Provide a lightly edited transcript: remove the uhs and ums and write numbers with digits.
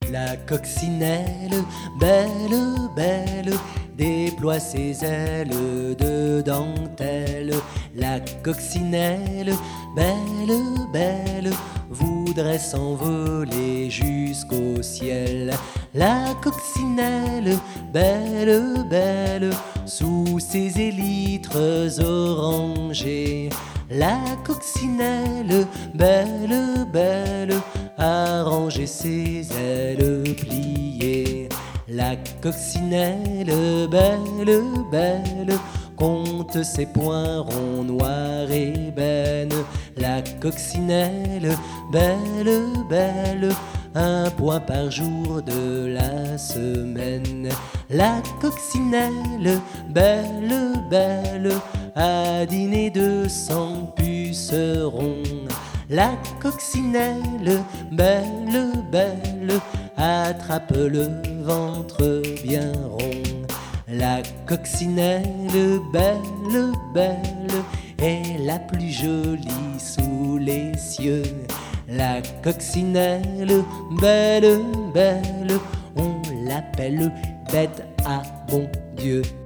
La coccinelle, belle, belle, déploie ses ailes de dentelle. La coccinelle, belle, belle, voudrait s'envoler jusqu'au ciel. La coccinelle, belle, belle, sous ses élytres orangés. La coccinelle, belle, belle, a rangé ses ailes pliées. La coccinelle, belle, belle, compte ses points ronds, noirs et ébène. La coccinelle, belle, belle, un point par jour de la semaine. La coccinelle, belle, belle, a dîné 200 pucerons. La coccinelle, belle, belle, attrape le ventre bien rond. La coccinelle, belle, belle, est la plus jolie sous les cieux. La coccinelle, belle, belle, on l'appelle bête à bon Dieu.